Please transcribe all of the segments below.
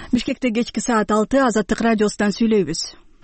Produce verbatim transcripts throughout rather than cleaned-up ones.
Бишкекте кечки саат алты Азаттык радиосунан сүйлөйбүз.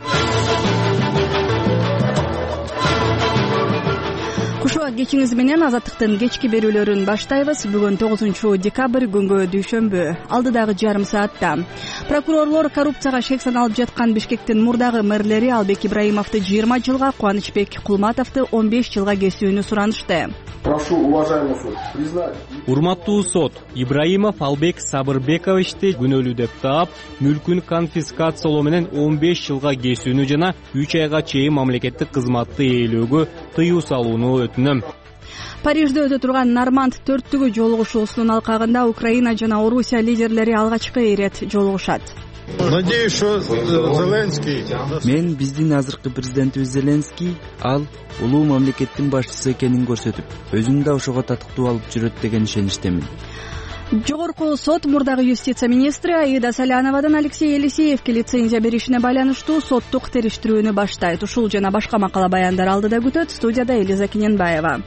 Кушуа кечиңиз менен Азаттыктын кечки берүүлөрүн баштайбыз. Бүгүн тогузунчу декабрь күнгө дүйшөмбү. Алдыдагы жарым саатта прокурорлор коррупцияга шек саналып жаткан Бишкектин мурдагы мэрлери Албек Ибраимовду жыйырма жылга, Кубанычбек Кулматовду он беш жылга кесүүнү суранышты. Прошу, уважаемый суд, признать. Урматтуу сот, Ибраимов Албек Сабырбековичти күнөөлүү деп таап, мүлкүн конфискациялоо менен он беш жылга кесүүнү жана үч айга чейин мамлекеттик кызматты ээлөөгө тыюу салууну өтүнөм. Парижде өтө турган Норманд төрттүгү жолугушуусунун алкагында Украина жана Орусия лидерлери алгачкы ирет жолугушат. Надеюсь, что Зеленский. Мен биздин азыркы президентибиз Зеленский ал улуу мамлекеттин башчысы экенин көрсөтүп, өзүн да ошого татыктуу алып жүрөт деген ишеничтемин. Жогорку сот мурдагы юстиция министри Аида Саляновадан Алексей Елисеевке лицензия беришине байланыштуу соттук териштирүүнү баштайт. Ушул жана башка макала баяндар алдыда күтөт. Студияда Элиза Кененбаева.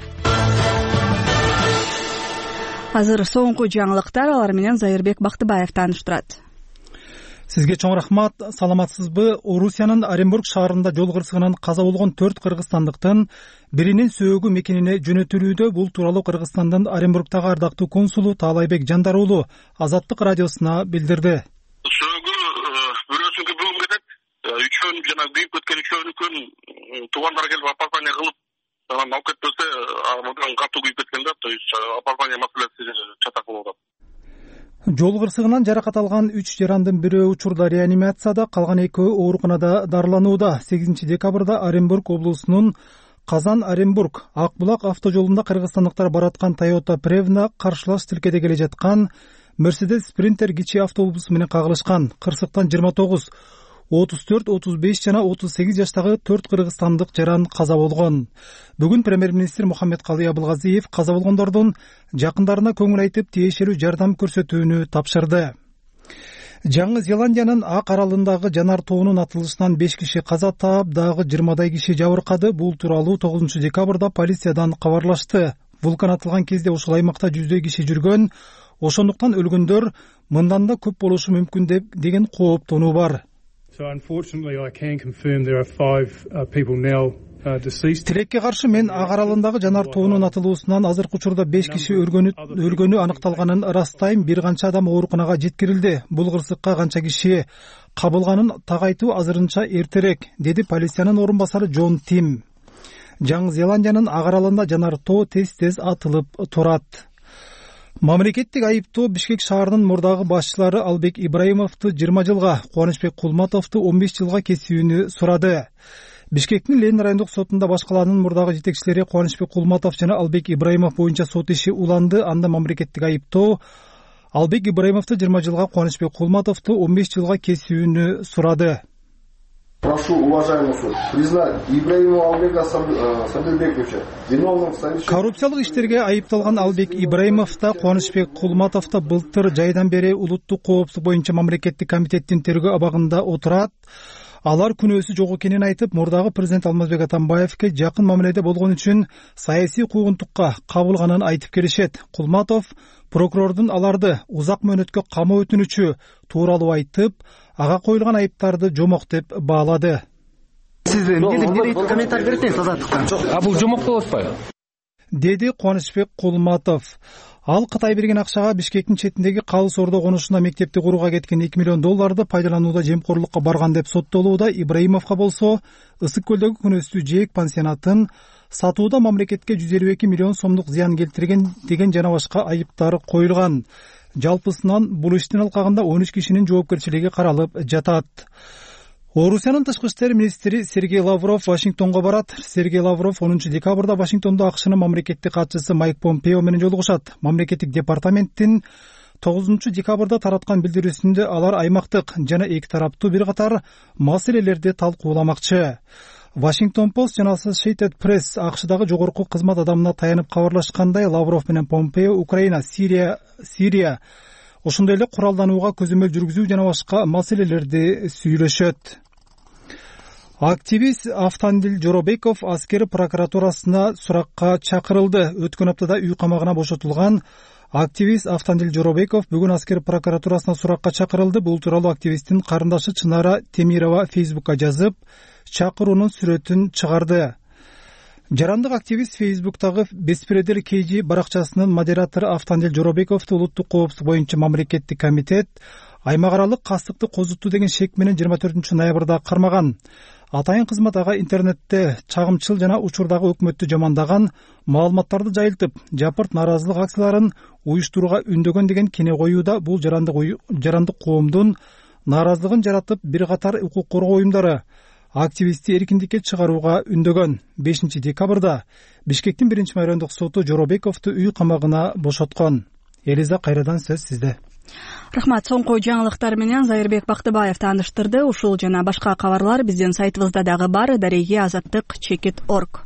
Азыр соңку жаңылыктар, алар менен Зайырбек Бактыбаев тааныштырат. Сизге чоң рахмат. Саламатсызбы? Орусиянын Оренбург шаарында жол кырсыгынан каза болгон төрт кыргызстандыктын биринин сөөгү мекенине жөнөтүлүүдө. Бул тууралуу Кыргызстандын Оренбургдагы ардактуу консулу Таалайбек Жандар уулу Азаттык радиосуна билдирди. Сөөгү бирөөсүнкү бүгүн кетет. Үчөөнү жана күйүп кеткен үчөөнүкүн туугандар келип апартмания кылып анан алып кетпесе, мындан катуу күйүп кеткен да, то есть апартмания маселеси чатак болуп атат. Жол кырсыгынан жаракат алган үч жарандын бирөө учурда реанимацияда, калган экөө ооруканада дарыланууда. сегизинчи декабрда Оренбург облусунун Казан-Оренбург Ак булак автожолунда кыргызстандыктар бараткан Toyota Prevna каршылаш тилкеде келе жаткан Mercedes Sprinter кичи автобусу менен кагылышкан. Кырсыктан жыйырма тогуз, отуз төрт, отуз беш жана отуз сегиз жаштагы төрт кыргызстандык жаран каза болгон. Бүгүн премьер-министр Мухаммедкалый Абылгазиев каза болгондордун жакындарына көңүл айтып, тиешелүү жардам көрсөтүүнү тапшырды. Жаңы Зеландиянын Ак аралындагы жанар тоонун атылышынан беш киши каза таап, дагы жыйырмадай киши жабыркады. Бул тууралуу тогузунчу декабрда полициядан кабарлашты. Вулкан атылган кезде ушул аймакта жүздөй киши жүргөн, ошондуктан өлгөндөр мындан да көп болушу мүмкүн деп деген кооптонуу бар. Тилекке каршы мен Ак аралындагы жанар тоонун атылуусунан азыркы учурда беш киши өлгөнү аныкталганын ырастайм. Бир канча адам ооруканага жеткирилди. Бул кырсыкка канча киши кабылганын так айтуу азырынча эртерээк, деди полициянын орун басары Джон Тим. Жаңы Зеландиянын Ак аралында жанар тоо тез-тез атылып турат. Мамлекеттик айыптоо Бишкек шаарынын мурдагы башчылары Албек Ибраимовду жыйырма жылга, Кубанычбек Кулматовду он беш жылга кесүүнү сурады. Бишкектин Ленин райондук сотунда башкаларынын мурдагы жетекчилери Кубанычбек Кулматов жана Албек Ибраимов боюнча сот иши уланды. Анда мамлекеттик айыптоо Албек Ибраимовду жыйырма жылга, Кубанычбек Кулматовду он беш жылга кесүүнү сурады. Прошу, уважаемый суд, признать Ибраимова Албека Сабырбековича виновным в совершении... Коррупциялык иштерге айыпталган Албек Ибраимов да, Кубанычбек Кулматов да былтыр жайдан бери улуттук коопсуздук боюнча мамлекеттик комитеттин тергөө абагында отурат. Алар күнөөсү жок экенин айтып, мурдагы президент Алмазбек Атамбаевке жакын мамиледе болгон үчүн саясий куугунтукка кабылганын айтып келишет. Кулматов прокурордун аларды узак мөөнөткө камоо өтүнүчү тууралуу айтып, ага коюлган айыптарды жомок деп баалады. Сиз эмне комментарий берсеңиз Азаттыктан. А бул жомок болуп атпайбы? Деди Кубанычбек Кулматов. Ал Кытай берген акчага Бишкектин четиндеги Калыс Ордо конушунда мектепти курууга кеткен эки миллион долларды пайдаланууда жемкорлукка барган деп соттолууда. Ибраимовго болсо Ысык көлдөгү күнөстүү жээк пансионатын сатууда мамлекетке жүз элүү эки миллион сомдук зыян келтирген деген жана башка айыптар коюлган. Жалпысынан бул иштин алкагында он үч кишинин жоопкерчилиги каралып жатат. Орусиянын тышкы иштер министри Сергей Лавров Вашингтонго барат. Сергей Лавров онунчу декабрда Вашингтондо АКШнын мамлекеттик катчысы Майк Помпео менен жолугушат. Мамлекеттик департаменттин тогузунчу декабрда тараткан билдирүүсүндө алар аймактык жана эки тараптуу бир катар маселелерди талкууламакчы. Washington Post жана Associated Press АКШдагы жогорку кызмат адамына таянып кабарлашкандай, Лавров менен Помпео Украина, Сирия, Сирия ошондой эле куралданууга көзөмөл жүргүзүү жана башка маселелерди сүйлөшөт. Активист Автандил Жоробеков аскер прокуратурасына суракка чакырылды. Өткөн аптада үй камагына бошотулган Активист Автандил Жоробеков бүгүн аскер прокуратурасына суракка чакырылды. Бул тууралуу активисттин карындашы Чынара Темирова Фейсбукка жазып, чакыруунун сүрөтүн чыгарды. Жарандык активист Фейсбуктагы Беспредел Кейжи баракчасынын модератору Автандил Жоробековду улуттук коопсуздук боюнча мамлекеттик комитет аймак аралык кастыкты козутту деген шек менен жыйырма төртүнчү ноябрда кармаган. Атайын кызмат ага интернетте чагымчыл жана учурдагы өкмөттү жамандаган маалыматтарды жайылтып, жапырт нааразылык акцияларын уюштурууга үндөгөн деген кене коюуда. Бул жарандык жарандык коомдун нааразылыгын жаратып, бир катар укук коргоо уюмдары активистти эркиндикке чыгарууга үндөгөн. бешинчи декабрда Бишкектин биринчи майрандык соту Жоробековду үй камагына бошоткон. Элиза, кайрадан сөз сизде. Рахмат. Соңку жаңылыктар менен Зайырбек Бактыбаев тааныштырды. Ушул жана башка кабарлар биздин сайтыбызда дагы бар. Дареги азаттык чекит точка орг.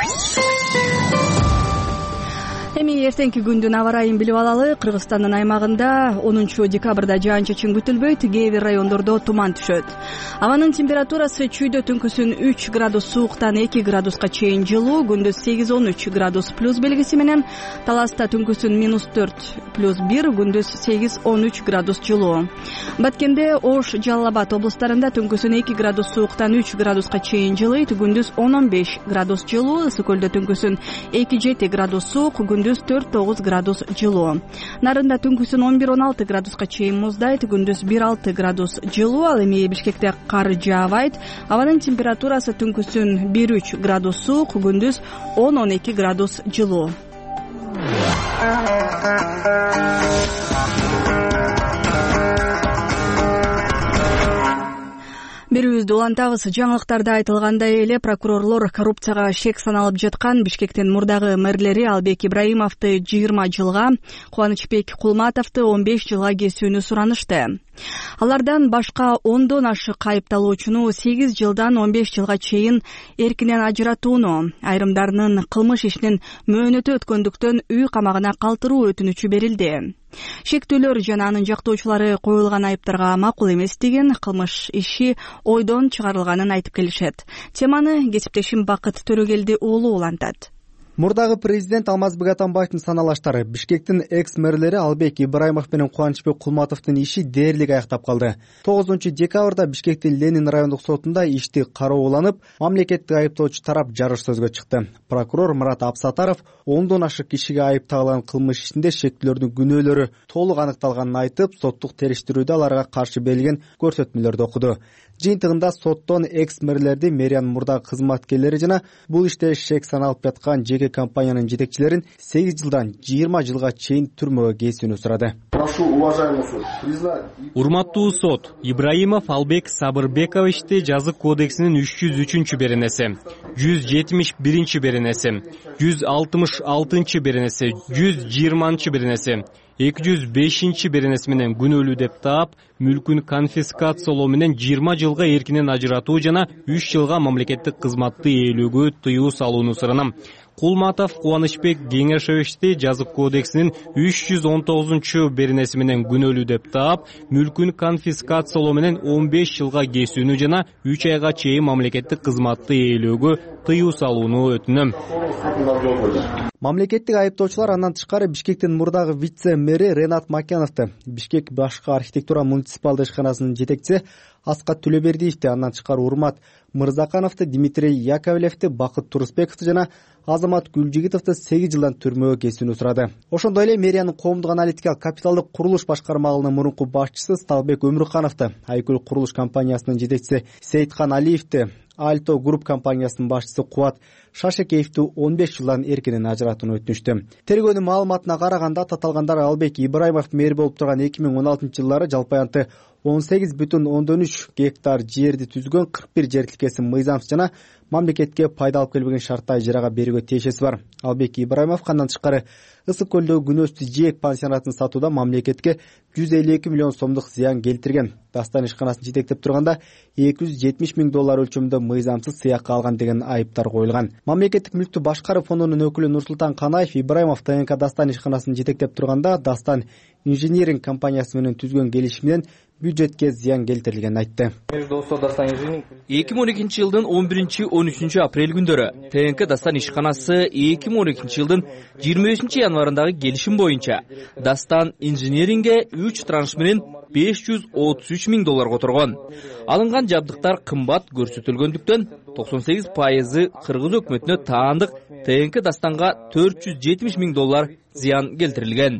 Эми эртеңки күндүн аба ырайын билип алалы. Кыргызстандын аймагында онунчу декабрда жаан-чачын күтүлбөйт, кээ бир райондордо туман түшөт. Абанын температурасы чүйдө түнкүсүн үч градус сууктан эки градуска чейин жылуу, күндүз сегиз он үч градус плюс белгиси менен, Таласта түнкүсүн минус төрт плюс бир, күндүз сегиз он үч градус жылуу. Баткенде, Ош, Жалал Абад облустарында түнкүсүн эки градус сууктан үч градуска чейин жылыйт, күндүз он он беш градус жылуу, Ысык көлдө түнкүсүн эки жети градус суук, күндүз төрт тогуз градус жылуу. Нарында түнкүсүн он бир он алты градуска чейин муздайт, күндүз бир алты градус жылуу. Ал эми Бишкекте кар жаабайт. Абанын температурасы түнкүсүн бир үч градус суук, күндүз он он эки градус жылуу. Берүүбүздү улантабыз. Жаңылыктарда айтылгандай эле прокурорлор коррупцияга шек саналып жаткан Бишкектин мурдагы мэрлери Албек Ибраимовду жыйырма жылга, Кубанычбек Кулматовду он беш жылга кесүүнү суранышты. Алардан башка ондон ашык айыпталуучуну сегиз жылдан он беш жылга чейин эркинен ажыратууну, айрымдарынын кылмыш ишинин мөөнөтү өткөндүктөн үй камагына калтыруу өтүнүчү берилди. Шектүүлөр жана анын жактоочулары коюлган айыптарга макул эмес деген, кылмыш иши ойдон чыгарылганын айтып келишет. Теманы кесиптешим Бакыт Төрөгелди уулу улантат. Мурдагы президент Алмазбек Атамбаевдин саналаштары Бишкектин экс-мэрлери Албек Ибраимов менен Кубанычбек Кулматовдун иши дээрлик аяктап калды. тогузунчу декабрда Бишкектин Ленин райондук сотунда ишти карооланып, мамлекеттик айыптоочу тарап жарыш сөзгө чыкты. Прокурор Мурат Абсатаров ондон ашык кишиге айып тагылган кылмыш ишинде шектүүлөрдүн күнөөлөрү толук аныкталганын айтып, соттук териштирүүдө аларга каршы берилген көрсөтмөлөрдү окуду. Жыйынтыгында соттон экс-мэрлерди, мэриянын мурдагы кызматкерлери жана бул иште шек саналып жаткан жеке компаниянын жетекчилерин сегиз жылдан жыйырма жылга чейин түрмөгө кесүүнү сурады. Прошу, уважаемый суд, признать... Урматтуу сот, Ибраимов Албек Сабырбековичти жазык кодексинин үч жүз үчүнчү беренеси, жүз жетимиш биринчи беренеси, жүз алтымыш алтынчы беренеси, жүз жыйырманчы беренеси, эки жүз бешинчи беренеси менен күнөөлүү деп таап, мүлкүн конфискациялоо менен жыйырма жылга эркинен ажыратуу жана үч жылга мамлекеттик кызматты ээлөөгө тыюу салууну суранам. Кулматов Кубанычбек Кеңешевичти жазык кодексинин үч жүз он тогузунчу беренеси менен күнөөлүү деп таап, мүлкүн конфискациялоо менен он беш жылга кесүүнү жана үч айга чейин мамлекеттик кызматты ээлөөгө тыюу салууну өтүнөм. Мамлекеттик айыптоочулар андан тышкары Бишкектин мурдагы вице-мэри Ренат Макяновду, Бишкек башкы архитектура муниципалдык ишканасынын жетекчиси Аскат Түлөбердиевди, андан тышкары Урмат Мырзакановду, Дмитрий Яковлевди, Бакыт Турусбековду жана Азамат Гүлжигитовду сегиз жылдан түрмөгө кесүүнү сурады. Ошондой эле мэриянын коомдук аналитикалык капиталдык курулуш башкармалыгынын мурунку башчысы Сталбек Өмүркановду, Айкүл курулуш компаниясынын жетекчиси Сейиткан Алиевди, Альто групп компаниясынын башчысы Кубат Шашекеевди он беш жылдан эркинен ажыратууну өтүнүштү. Тергөөнүн маалыматына караганда, таталгандар Албек Ибраимов мэр болуп турган эки миң он алтынчы жылдары жалпы аянты он сегиз бүтүн ондон үч гектар жерди түзгөн кырк бир жер тилкесин мыйзамсыз жана мамлекетке пайда алып келбеген шартта ижарага берүүгө тиешеси бар. Албек Ибраимов андан тышкары Ысык көлдөгү күнөөсүз жээк пансионатын сатууда мамлекетке жүз элүү эки миллион сомдук зыян келтирген. Дастан ишканасын жетектеп турганда эки жүз жетимиш миң доллар өлчөмүндө мыйзамсыз сыякка алган деген айыптар коюлган. Мамлекеттик мүлктү башкаруу фондунун өкүлү Нурсултан Канаев Ибраимов ТНК Дастан ишканасын жетектеп турганда Дастан инжиниринг компаниясы менен түзгөн келишим менен бюджетке зыян келтирилгенин айтты. эки миң он экинчи жылдын он биринчи он үчүнчү апрель күндөрү ТНК Дастан ишканасы эки миң он экинчи жылдын жыйырма бешинчи январындагы келишим боюнча Дастан инженеринге үч транш менен беш жүз отуз үч миң доллар которгон. Алынган жабдыктар кымбат көрсөтүлгөндүктөн токсон сегиз пайызы Кыргыз өкмөтүнө таандык ТНК Дастанга төрт жүз жетимиш миң доллар зыян келтирилген.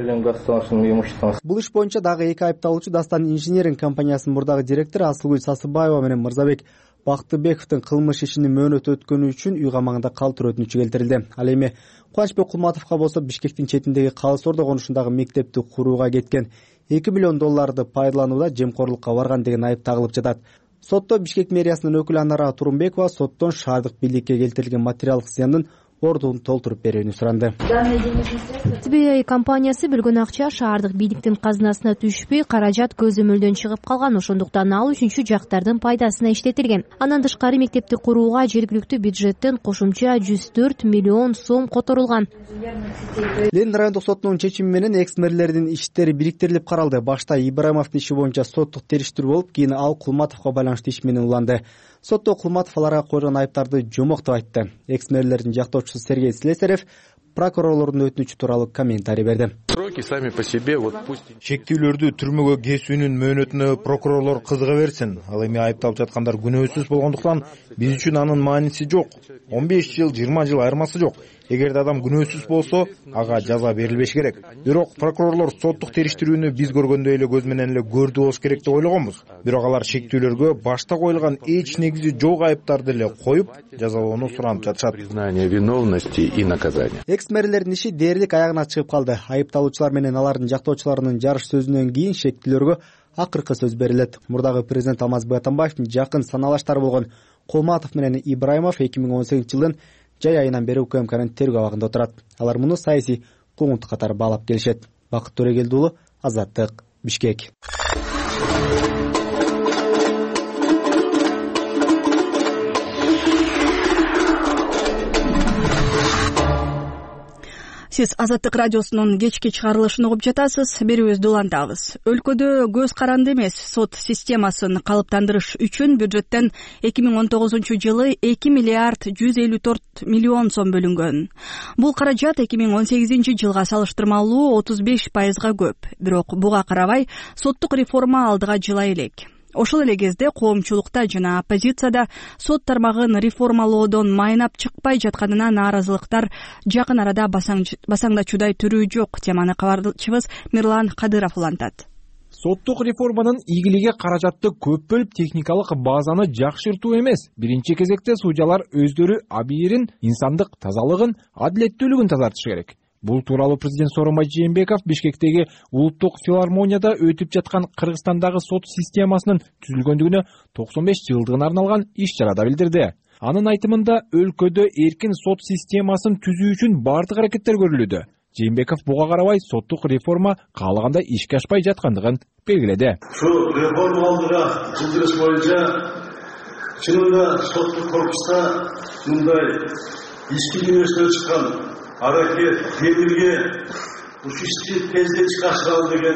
Бул иш боюнча дагы эки айыпталуучу Дастан инженеринг компаниясынын мурдагы директору Асылгүл Сасыбаева менен Мырзабек Бактыбековдун кылмыш ишинин мөөнөтү өткөнү үчүн үй камагында калтыруу өтүнүчү келтирилди. Ал эми Кубанычбек Кулматовго болсо Бишкектин четиндеги Калыс Ордо конушундагы мектепти курууга кеткен эки миллион долларды пайдаланууда жемкорлукка барган деген айып тагылып жатат. Сотто Бишкек мэриясынын өкүлү Анара Турумбекова соттон шаардык бийликке келтирилген материалдык зыяндын ордун толтуруп берүүнү суранды. Ти би ай компаниясы бөлгөн акча шаардык бийликтин казынасына түшпөй, каражат көзөмөлдөн чыгып калган, ошондуктан ал үчүнчү жактардын пайдасына иштетилген. Андан тышкары мектепти курууга жергиликтүү бюджеттен кошумча жүз төрт миллион сом которулган. Ленин райондук сотунун чечими менен экс-мэрлердин иштери бириктирилип каралды. Башта Ибраимовдун иши боюнча соттук териштирүү болуп, кийин ал Кулматовго байланыштуу иш менен уланды. Сотто Кулматов аларга койгон айыптарды жомок деп айтты. Экс-мэрлердин жактоочусу Сергей Слесарев прокурорлордун өтүнүчү тууралуу комментарий берди. Сроки сами по себе вот пусть Шектүүлөрдү түрмөгө кесүүнүн мөөнөтүнө прокурорлор кызыга берсин. Ал эми айыпталып жаткандар күнөөсүз болгондуктан биз үчүн анын мааниси жок. он беш жыл, жыйырма жыл айырмасы жок. Эгерде адам күнөөсүз болсо, ага жаза берилбеш керек. Бирок прокурорлор соттук териштирүүнү биз көргөндөй эле көз менен эле көрдү болуш керек деп ойлогонбуз. Бирок алар шектүүлөргө башта коюлган эч негизи жок айыптарды эле коюп, жазалоону суранып жатышат. Признание виновности и наказания. Экс-мэрлердин иши дээрлик аягына чыгып калды. Айыпталуучулар менен алардын жактоочуларынын жарыш сөзүнөн кийин шектүүлөргө акыркы сөз берилет. Мурдагы президент Алмазбек Атамбаевдин жакын саналаштары болгон Кулматов менен Ибраимов эки миң он сегизинчи жылдын жай айынан бери УКМКнын тергөө абагында отурат. Алар муну саясий куугунтук катары баалап келишет. Бакыт Төрегелди уулу, Азаттык, Бишкек. Сиз Азаттык радиосунун кечки чыгарылышын угуп жатасыз. Берүүбүздү улантабыз. Өлкөдө көз каранды эмес сот системасын калыптандырыш үчүн бюджеттен эки миң он тогузунчу жылы эки миллиард жүз элүү төрт миллион сом бөлүнгөн. Бул каражат эки миң он сегизинчи жылга салыштырмалуу отуз беш пайызга көп. Бирок буга карабай соттук реформа алдыга жылай элек. Ошол эле кезде коомчулукта жана оппозицияда сот тармагын реформалоодон майнап чыкпай жатканына нааразылыктар жакын арада басаңдачуудай түрүү жок. Теманы кабарчыбыз Мирлан Кадыров улантат. Соттук реформанын ийгилиги каражатты көп бөлүп, техникалык базаны жакшыртуу эмес. Биринчи кезекте судьялар өздөрү абийирин, инсандык тазалыгын, адилеттүүлүгүн тазартышы керек. Бул тууралуу президент Сооронбай Жээнбеков Бишкектеги улуттук филармонияда өтүп жаткан Кыргызстандагы сот системасынын түзүлгөндүгүнө токсон беш жылдыгына арналган иш-чарада билдирди. Анын айтымында өлкөдө эркин сот системасын түзүү үчүн бардык аракеттер көрүлүүдө. Жээнбеков буга карабай соттук реформа каалагандай ишке ашпай жаткандыгын белгиледи. Ушул реформа алдыга жылдырыш боюнча чынында соттук корпуста мындай ички дүнөсүнөн чыккан аракет, темирге ушу ишти тездетишке ашыралы деген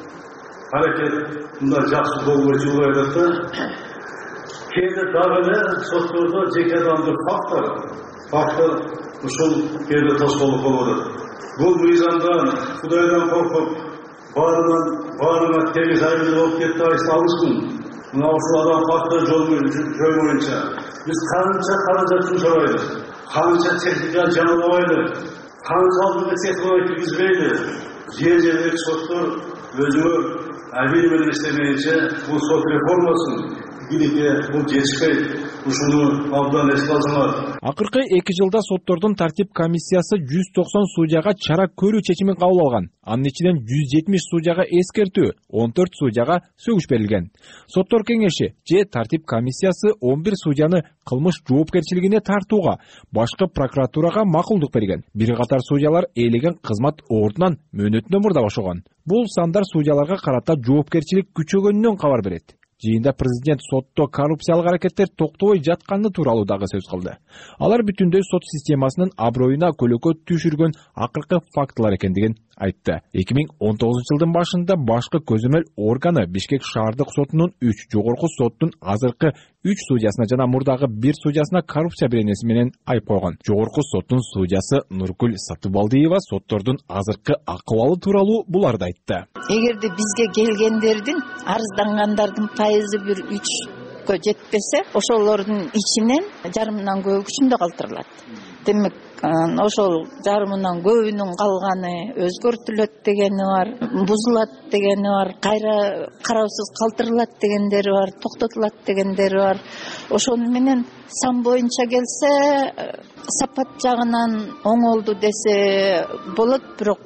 аракет мындай жакшы болбой жылбай атат да. Кээде дагы эле соттордо жеке адамдын фактор, фактор ушул кээде тоскоолдук болуп атат. Бул мыйзамдан, Кудайдан коркуп, баарынан баарына тегиз айрылып болуп кетти алышмын. Мына ушул адам фактор жол боюнча биз канча каражат жумшабайлы, канча техника жаңылабайлы, канчалык технология киргизбейли. Жер жердеги соттор өзүнө абийир менен иштемейинче бул сот реформасын бийликке бул жетишпейт. Ушуну абдан эске алсаңар. Акыркы эки жылда соттордун тартип комиссиясы жүз токсон судьяга чара көрүү чечимин кабыл алган. Анын ичинен жүз жетимиш судьяга эскертүү, он төрт судьяга сөгүш берилген. Соттор кеңеши же тартип комиссиясы он бир судьяны кылмыш жоопкерчилигине тартууга, башкы прокуратурага макулдук берген. Бир катар судьялар ээлеген кызмат ордунан мөөнөтүнө мурда бошогон. Бул сандар судьяларга карата жоопкерчилик күчөгөнүнөн кабар берет. Жыйында президент сотто коррупциялык аракеттер токтобой жатканы тууралуу дагы сөз кылды. Алар бүтүндөй сот системасынын аброюна көлөкө түшүргөн акыркы фактылар экендигин айтты. эки миң он тогузунчу жылдын башында башкы көзөмөл органы Бишкек шаардык сотунун үч, жогорку соттун азыркы үч судьясына жана мурдагы бир судьясына коррупция беренеси менен айып койгон. Жогорку соттун судьясы Нургүл Сатыбалдиева соттордун азыркы акыбалы тууралуу буларды айтты. Эгерде бизге келгендердин, арыздангандардын пайызы бир үчкө жетпесе, ошолордун ичинен жарымынан көбү күчүндө калтырылат. Демек, ошол жарымынан көбүнүн калганы өзгөртүлөт дегени бар, бузулат дегени бар, кайра кароосуз калтырылат дегендери бар, токтотулат дегендери бар. Ошону менен сан боюнча келсе, сапат жагынан оңолду десе болот, бирок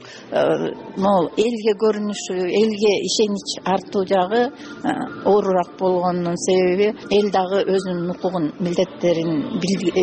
могу элге көрүнүшү, элге ишенич артуу жагы оорураак болгонунун себеби эл дагы өзүнүн укугун, милдеттерин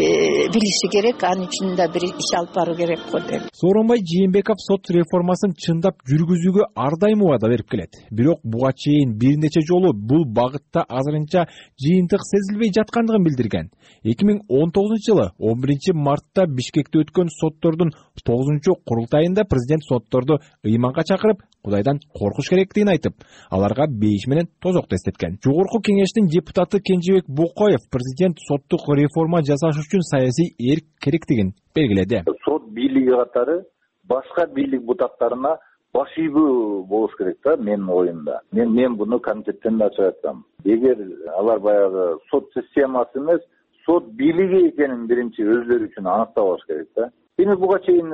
билиши керек, анын үчүн да бир иш алып баруу керек го деп. Сооронбай Жээнбеков сот реформасын чындап жүргүзүүгө ар дайым убада берип келет. Бирок буга чейин бир нече жолу бул багытта азырынча жыйынтык сезилбей жаткандыгын билдирген. эки миң он тогузунчу жылы он биринчи мартта Бишкекте өткөн соттордун тогузунчу курултайында президент сотторду ыйманга чакырып, Кудайдан коркуш керектигин айтып, аларга бейиш менен тозокто эстеткен. Жогорку кеңештин депутаты Кенжебек Бокоев президент соттук реформа жасаш үчүн саясий эрк керектигин белгиледи. Сот бийлиги катары башка бийлик бутактарына баш ийбүү болуш керек да, менин оюмда. Мен мен буну комитеттен да ачып айткам. Эгер алар баягы сот системасы эмес, сот бийлиги экенин биринчи өзлөрү үчүн аныктап алыш керек да. Эми буга чейин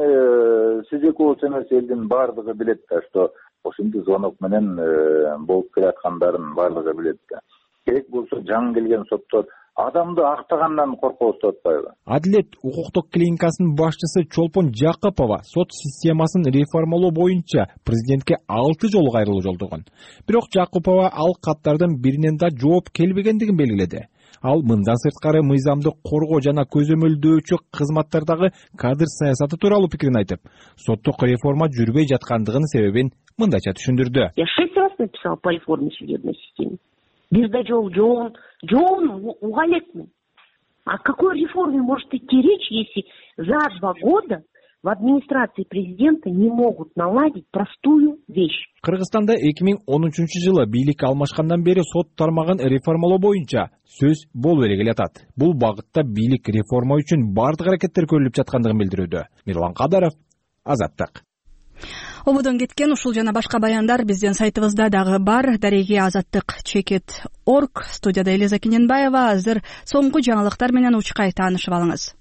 сиз экөөбүз эмес, элдин баардыгы билет да, что ошентип звонок менен болуп келаткандарын баардыгы билет да. Керек болсо жаңы келген соттор адамды актагандан коркобуз деп атпайбы? Адилет укуктук клиникасынын башчысы Чолпон Жакыпова сот системасын реформалоо боюнча президентке алты жолу кайрылуу жолдогон. Бирок Жакыпова ал каттардын биринен да жооп келбегендигин белгиледи. Ал мындан сырткары мыйзамды коргоо жана көзөмөлдөөчү кызматтардагы кадр саясаты тууралуу пикирин айтып, соттук реформа жүрбөй жаткандыгынын себебин мындайча түшүндүрдү. Я шесть раз написал по реформе судебной системы. Бирдажол жоон, жоон угалетмин. О какой реформе может идти речь, если за два года в администрации президента не могут наладить простую вещь? Кыргызстанда эки миң он үчүнчү жылы бийлик алмашкандан бери сот тармагын реформалоо боюнча сөз болуп эле келатат. Бул багытта бийлик реформа үчүн бардык аракеттер көрүлүп жаткандыгын билдирүүдө. Мирлан Кадаров, Азаттык. Ободон кеткен ушул жана башка баяндар биздин сайтыбызда дагы бар. Дареги азаттык чекит точка орг. Студияда Элиза Кененбаева. Азыр соңку жаңылыктар менен учкай таанышып алыңыз.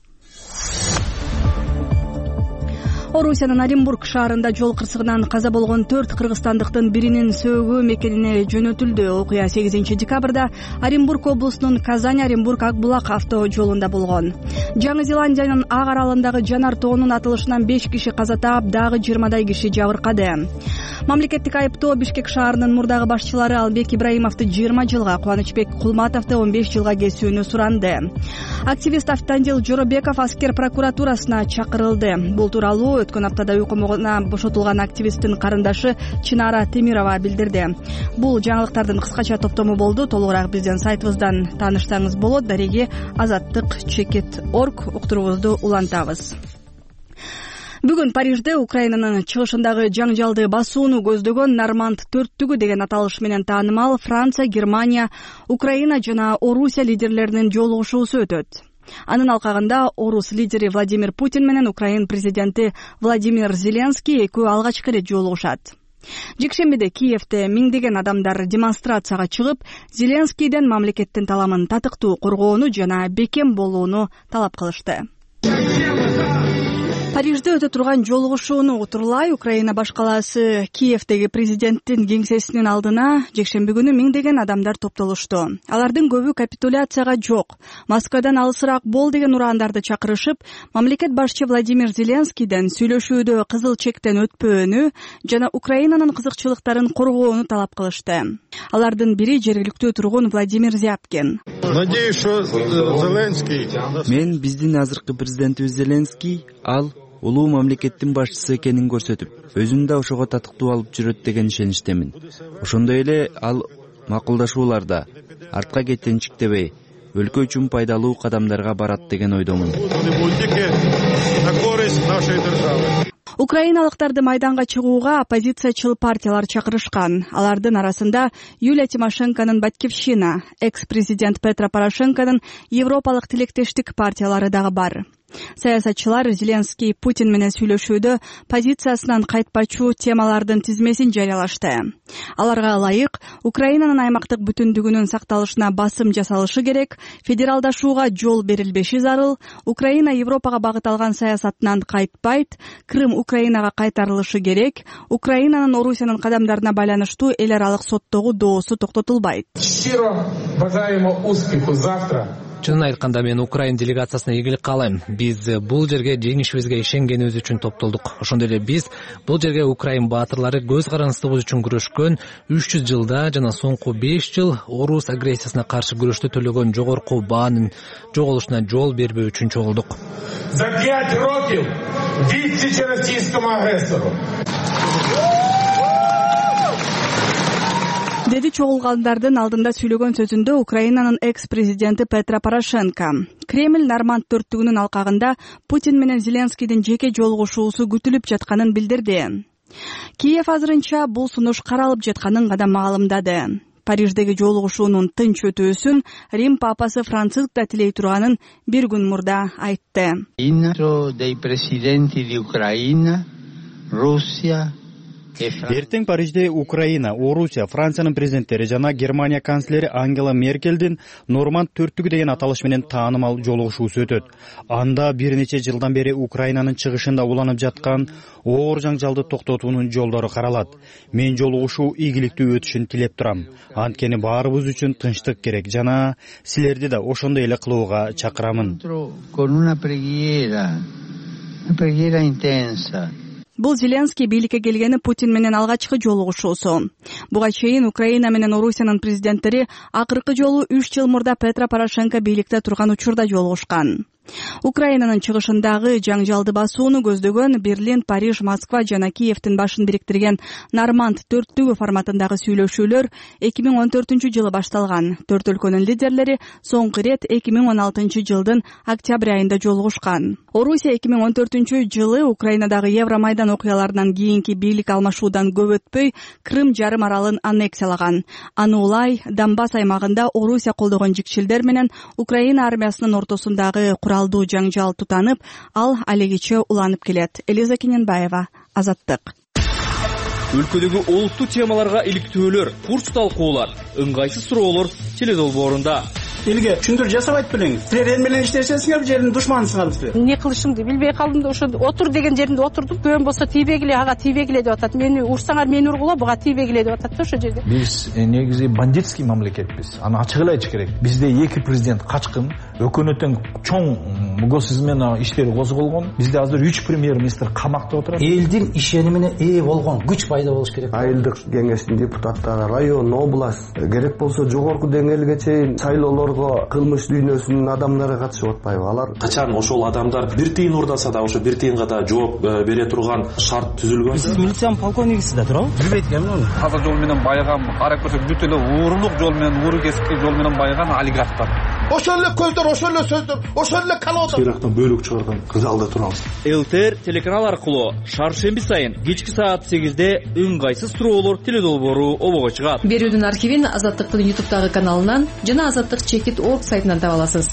Орусиянын Оренбург шаарында жол кырсыгынан каза болгон төрт кыргызстандыктын биринин сөөгү мекенине жөнөтүлдү. Окуя сегизинчи декабрда Оренбург облусунун Казань-Оренбург Акбулак авто жолунда болгон. Жаңы Зеландиянын Ак аралындагы жанар тоонун атылышынан беш киши каза таап, дагы жыйырмадай киши жабыркады. Мамлекеттик айыптоо Бишкек шаарынын мурдагы башчылары Албек Ибраимовду жыйырма жылга, Кубанычбек Кулматовду он беш жылга кесүүнү суранды. Активист Автандил Жоробеков аскер прокуратурасына чакырылды. Бул тууралуу өткөн аптада укмуна бошотулган активисттин карындашы Чинара Темирова билдирди. Бул жаңылыктардын кыскача топтому болду. Толугураак биздин сайтыбыздан тааныштарыңыз болот. Дареги азаттык чекит точка орг уктуруубузду улантабыз. Бүгүн Парижде Украинанын чыгышындагы жаңжалды басууну көздөгөн Норманд төрттүгү деген аталыш менен таанымал Франция, Германия, Украина жана Орусия лидерлеринин жолугушуусу өтөт. Анын алкагында орус лидери Владимир Путин менен Украин президенти Владимир Зеленский экөө алгачкы эле жолугушат. Жекшембиде Киевде миңдеген адамдар демонстрацияга чыгып, Зеленскийден мамлекеттин таламын татыктуу коргоону жана бекем болууну талап кылышты. Парижде өтө турган жолугушууну утурлай Украина баш калаасы Киевдеги президенттин кеңсесинин алдына жекшемби күнү миңдеген адамдар топтолушту. Алардын көбү капитуляцияга жок, Москвадан алысыраак бол деген урандарды чакырышып, мамлекет башчы Владимир Зеленскийден сүйлөшүүдө кызыл чектен өтпөөнү жана Украинанын кызыкчылыктарын коргоону талап кылышты. Алардын бири жергиликтүү тургун Владимир Зяпкин. Надеюсь, что Зеленский. Мен биздин азыркы президентибиз Зеленский ал улуу мамлекеттин башчысы экенин көрсөтүп, өзүн да ошого татыктуу алып жүрөт деген ишеничтемин. Ошондой эле ал макулдашууларда артка кетенчиктебей, өлкө үчүн пайдалуу кадамдарга барат деген ойдомун. Украиналыктарды майданга чыгууга оппозициячыл партиялар чакырышкан. Алардын арасында Юлия Тимошенконун Батькивщина, экс-президент Петро Порошенконун Европалык тилектештик партиялары дагы бар. Саясатчылар Зеленский Путин менен сүйлөшүүдө позициясынан кайтпачу темалардын тизмесин жарыялашты. Аларга ылайык Украинанын аймактык бүтүндүгүнүн сакталышына басым жасалышы керек, федералдашууга жол берилбеши зарыл, Украина Европага багыт алган саясатынан кайтпайт, Крым Украинага кайтарылышы керек, Украинанын Орусиянын кадамдарына байланыштуу эл аралык соттогу доосу токтотулбайт. Щиро бажаемо успеху завтра. Чынын айтканда мен Украин делегациясына ийгилик каалайм. Биз бул жерге жеңишибизге ишенгенибиз үчүн топтолдук. Ошондой эле биз бул жерге Украин баатырлары көз карандысыбыз үчүн күрөшкөн үч жүз жылда жана соңку беш жыл орус агрессиясына каршы күрөштө төлөгөн жогорку баанын жоголушуна жол бербөө үчүн чогулдук. За пять років відсічі російському агресору. Деди чогулгандардын алдында сүйлөгөн сөзүндө Украинанын экс-президенти Петро Порошенко. Кремль Норманд төрттүгүнүн алкагында Путин менен Зеленскийдин жеке жолугушуусу күтүлүп жатканын билдирди. Киев азырынча бул сунуш каралып жатканын гана маалымдады. Париждеги жолугушуунун тынч өтүүсүн Рим папасы Франциск да тилей турганын бир күн мурда айтты. Dei presidenti di Ucraina, Russia Эртең Парижде Украина, Орусия, Франциянын президенттери жана Германия канцлери Ангела Меркелдин Норманд төрттүгү деген аталыш менен таанымал жолугушуусу өтөт. Анда бир нече жылдан бери Украинанын чыгышында уланып жаткан оор жаңжалды токтотуунун жолдору каралат. Мен жолугушуу ийгиликтүү өтүшүн тилеп турам. Анткени баарыбыз үчүн тынчтык керек жана силерди да ошондой эле кылууга чакырамын. Бул Зеленский бийликке келгени Путин менен алгачкы жолугушуусу. Буга чейин Украина менен Орусиянын президенттери акыркы жолу үч жыл мурда Петро Порошенко бийликте турган учурда жолугушкан. Украинанын чыгышындагы жаңжалды басууну көздөгөн Берлин, Париж, Москва жана Киевтин башын бириктирген Норманд төрттүгү форматындагы сүйлөшүүлөр эки миң он төртүнчү жылы башталган. Төрт өлкөнүн лидерлери соңку ирет эки миң он алтынчы жылдын октябрь айында жолугушкан. Орусия эки миң он төртүнчү жылы Украинадагы Евромайдан окуяларынан кийинки бийлик алмашуудан көп өтпөй Крым жарым аралын аннексиялаган. Аны улай Донбасс аймагында Орусия колдогон жикчилдер менен Украина армиясынын ортосундагы куралдуу жаңжал тутанып, ал алегиче уланып келет. Элиза Кененбаева, Азаттык. Өлкөдөгү олуттуу темаларга иликтөөлөр, курс талкуулар, ыңгайсыз суроолор теледолбоорунда. Элге түшүндүр жасабайт белеңиз. Силер эл менен иштешесиңер, жердин душманысыңар силер. Эмне кылышымды билбей калдым да ошо отур деген жеринде отурдум. Көн болсо тийбегиле, ага тийбегиле деп атат. Мени урсаңар мени ургула, буга тийбегиле деп атат да ошо жерде. Биз негизи бандитский мамлекетпиз. Аны ачык эле айтыш керек. Бизде эки президент качкын, өкмөттүн чоң госизм менен иштери козголгон. Бизде азыр үч премьер-министр камакта отурат. Элдин ишенимине ээ болгон күч пайда болуш керек. Айылдык кеңештин депутаттары, район, область, керек болсо жогорку деңгээлге чейин шайлоолорго кылмыш дүйнөсүнүн адамдары катышып атпайбы? Алар качан ошол адамдар бир тыйын урдаса да ошо бир тыйынга да жооп бере турган шарт түзүлгөн. Сиз милициянын полковнигисиз да туурабы? Билбейт экенмин. Таза жол менен байыган, карап көрсөк бүт эле уурулук жол менен, ууру кесипти жол менен байыган олигархтар. Ошол эле көздөр, ошол эле сөздөр, ошол эле калоодо. Ирактан бөлүк чыгарган залда турабыз. ЛТР телеканал аркылуу шаршемби сайын кечки саат сегизде ыңгайсыз суроолор теледолбоору обого чыгат. Берүүдүн архивин Азаттыктын ютубтагы каналынан жана Азаттык чекит точка орг сайтынан таба аласыз.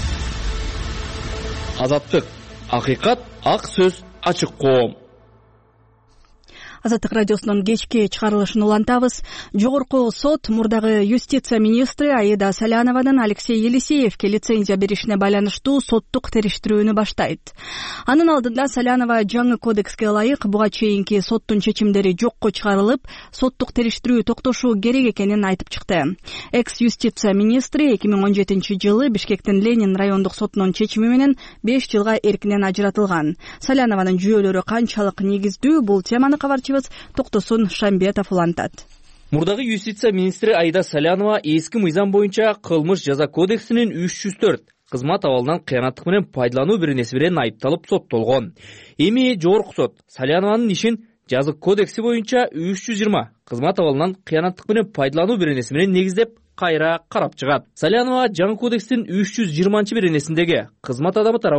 Азаттык, акыйкат, ак сөз, ачык коом. Азаттык радиосунун кечки чыгарылышын улантабыз. Жогорку сот мурдагы юстиция министри Аида Салянованын Алексей Елисеевке лицензия беришине байланыштуу соттук териштирүүнү баштайт. Анын алдында Салянова жаңы кодекске ылайык буга чейинки соттун чечимдери жокко чыгарылып, соттук териштирүү токтошу керек экенин айтып чыкты. Экс-юстиция министри эки миң он жетинчи жылы Бишкектин Ленин райондук сотунун чечими менен беш жылга эркинен ажыратылган. Салянованын жүйөлөрү канчалык негиздүү, бул теманы кабарчы Токтосун Шамбетов улантат. Мурдагы юстиция министри Аида Салянова эски мыйзам боюнча кылмыш жаза кодексинин үч жүз төрт кызмат абалынан кыянаттык менен пайдалануу беренеси менен айыпталып соттолгон. Эми жогорку сот Салянованын ишин жазык кодекси боюнча үч жүз жыйырма кызмат абалынан кыянаттык менен пайдалануу беренеси менен негиздеп кайра карап чыгат. Салянова жаңы кодекстин үч жүз жыйырманчы беренесиндеги кызмат адамы тарабынан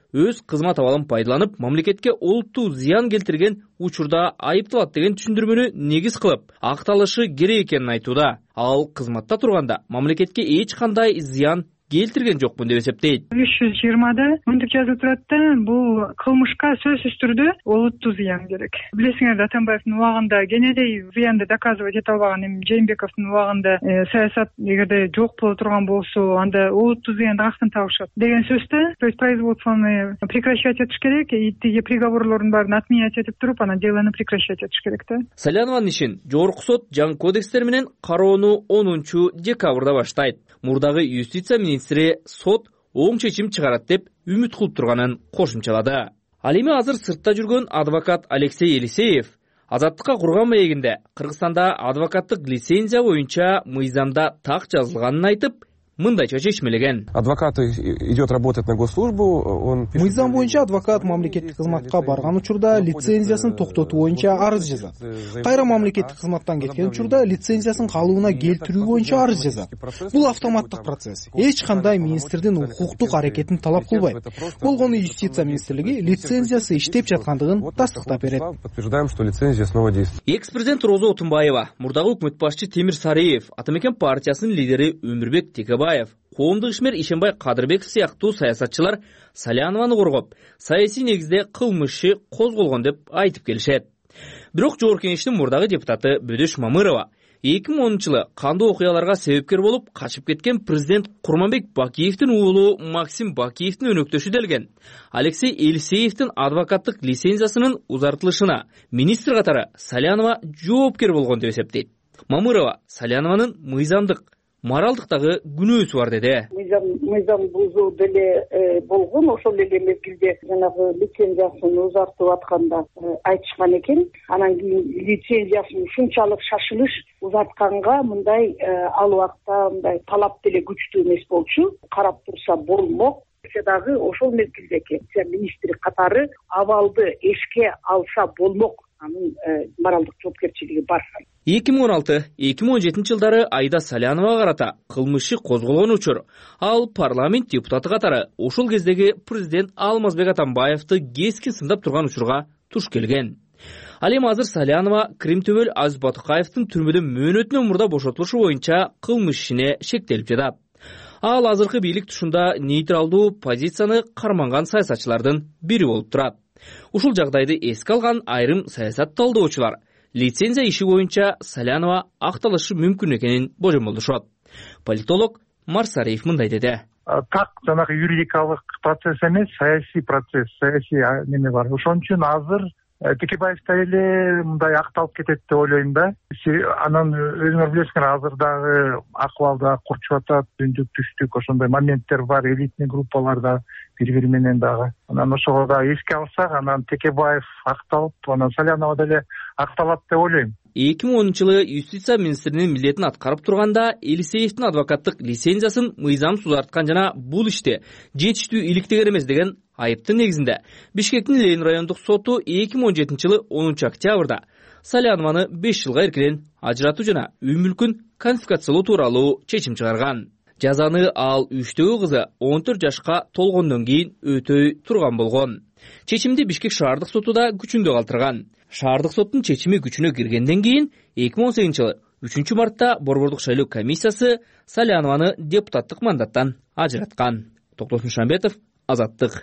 өз кызмат абалын пайдаланып мамлекетке олуттуу зыян келтирген учурда айыпталат деген түшүндүрмөнү негиз кылып акталышы керек экенин айтууда. Ал кызматта турганда мамлекетке эч кандай зыян келтирген жокмун деп эсептейт. үч жүз жыйырмада мынтип жазылып турат да, бул кылмышка сөзсүз түрдө олуттуу зыян керек. Билесиңер, Атамбаевдин убагында кенедей зыянды доказывать эте албаган, эми Жээнбековдун убагында саясат эгерде жок боло турган болсо, анда олуттуу зыянды каяктан табышат деген сөздө. То есть производствону прекращать этиш керек, и тиги приговорлордун баарын отменять этип туруп, анан делону прекращать этиш керек да. Салянованын ишин Жогорку сот жаңы кодекстер менен кароону онунчу декабрда баштайт. Мурдагы юстиция министри сот оң чечим чыгарат деп үмүт кылып турганын кошумчалады. Ал эми азыр сыртта жүргөн адвокат Алексей Елисеев Азаттыкка курган маегинде Кыргызстанда адвокаттык лицензия боюнча мыйзамда так жазылганын айтып, мындайча чечмелеген. Адвокат идет работать на госслужбу, он мыйзам боюнча адвокат мамлекеттик кызматка барган учурда лицензиясын токтотуу боюнча арыз жазат. Кайра мамлекеттик кызматтан кеткен учурда лицензиясын калыбына келтирүү боюнча арыз жазат. Бул автоматтык процесс. Эч кандай министрдин укуктук аракетин талап кылбайт. Болгону юстиция министрлиги лицензиясы иштеп жаткандыгын тастыктап берет. Подтверждаем, что лицензия снова действует. Экс-президент Роза Отунбаева, мурдагы өкмөт башчы Темир Сариев, Атамекен партиясынын лидери Өмүрбек Текебаев, коомдук ишмер Ишенбай Кадырбеков сыяктуу саясатчылар Салянованы коргоп, саясий негизде кылмышы козголгон деп айтып келишет. Бирок Жогорку Кеңештин мурдагы депутаты Бөдөш Мамырова эки миң онунчу жылы кандуу окуяларга себепкер болуп качып кеткен президент Курманбек Бакиевдин уулу Максим Бакиевдин өнөктөшү делген Алексей Елисеевдин адвокаттык лицензиясынын узартылышына министр катары Салянова жоопкер болгон деп эсептейт. Мамырова Салянованын мыйзамдык моралдыктагы күнөөсү бар деди. Мыйзам мыйзам бузуу деле болгон, ошол эле мезгилде жанагы лицензиясын узартып атканда айтышкан экен. Анан кийин лицензиясын ушунчалык шашылыш узатканга мындай ал убакта мындай талап деле күчтүү эмес болчу. Карап турса болмок. Дагы ошол мезгилдеги министри катары абалды эшке алса болмок. Анын моралдык жоопкерчилиги бар. эки миң он алты — эки миң он жетинчи жылдары Айда Саляновага карата кылмышы козголгон учур. Ал парламент депутаты катары ошол кездеги президент Алмазбек Атамбаевди кескин сындап турган учурга туш келген. Ал эми азыр Салянова Крим төбөл Азиз Батукаевдин түрмөдөн мөөнөтүнөн мурда бошотулушу боюнча кылмыш ишине шектелип жатат. Ал азыркы бийлик тушунда нейтралдуу позицияны карманган саясатчылардын бири болуп турат. Ушул жагдайды эске алган айрым саясат талдоочулар лицензия иши боюнча Салянова акталышы мүмкүн экенин божомолдошот. Политолог Марсариев мындай деди. Так жанагы юридикалык процесс эмес, саясий процесс, саясий неме бар. Ошон үчүн азыр Текебаев эле мындай акталып кетет деп ойлойм да. Анан өзүңөр билесиңер, азыр дагы акыбалда курчуп атат, дүндүк түштүк, ошондой моменттер бар, элитный группаларда бири-бири менен дагы. Анан ошого да эске алсак, анан Текебаев акталып, анан Салянова деле акталат деп ойлойм. эки миң онунчу жылы юстиция министринин милдетин аткарып турганда Елисеевдин адвокаттык лицензиясын мыйзамсыз узарткан жана бул иште жетиштүү иликтеген эмес деген айыптын негизинде Бишкектин Ленин райондук соту эки миң он жетинчи жылы онунчу октябрда Салянованы беш жылга эркинен ажыратуу жана үй мүлкүн конфискациялоо тууралуу чечим чыгарган. Жазаны ал үчтөгү кызы он төрт жашка толгондон кийин өтөй турган болгон. Чечимди Бишкек шаардык соту да күчүндө калтырган. Шаардык соттун чечими күчүнө киргенден кийин эки миң он сегизинчи жылы үчүнчү мартта Борбордук шайлоо комиссиясы Салянованы депутаттык мандаттан ажыраткан. Токтос Мушамбетов, Азаттык.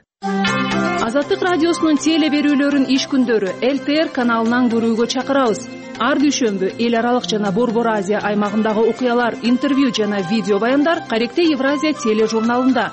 Азаттык радиосунун теле берүүлөрүн иш күндөрү Эл Т Р каналынан көрүүгө чакырабыз. Ар дүйшөмбү эл аралык жана Борбор Азия аймагындагы окуялар, интервью жана видео баяндар Каректе Евразия тележурналында.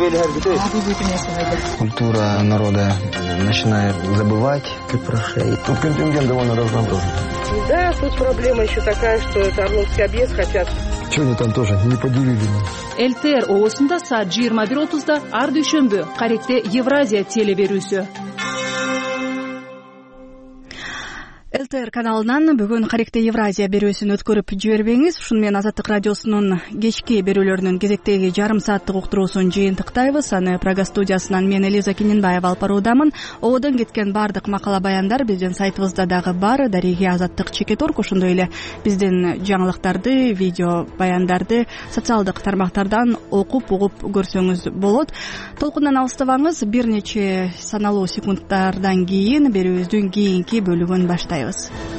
Культура народа начинает забывать, как прошли. Тут контингент довольно разнообразный. Да, тут проблема еще такая, что это Орловский объезд хотят. Что они там тоже не поделили? Эл Т Р оосунда саат жыйырма бир отузда ар дүйшөмбү Каректе Евразия теле берүүсү. ЛТР каналынан бүгүн Каректе Евразия берүүсүн өткөрүп жибербеңиз. Ушуну менен Азаттык радиосунун кечки берүүлөрүнүн кезектеги жарым сааттык уктуруусун жыйынтыктайбыз. Аны Прага студиясынан мен Элиза Кененбаева алып баруудамын. Ободон кеткен баардык макала баяндар биздин сайтыбызда дагы бар. Дареги Азаттык Чекеторг, ошондой эле биздин жаңылыктарды, видео баяндарды социалдык тармактардан окуп угуп көрсөңүз болот. Толкундан алыстабаңыз. Бир нече саналуу секундтардан кийин берүүбүздүн кийинки бөлүгүн баштайбыз.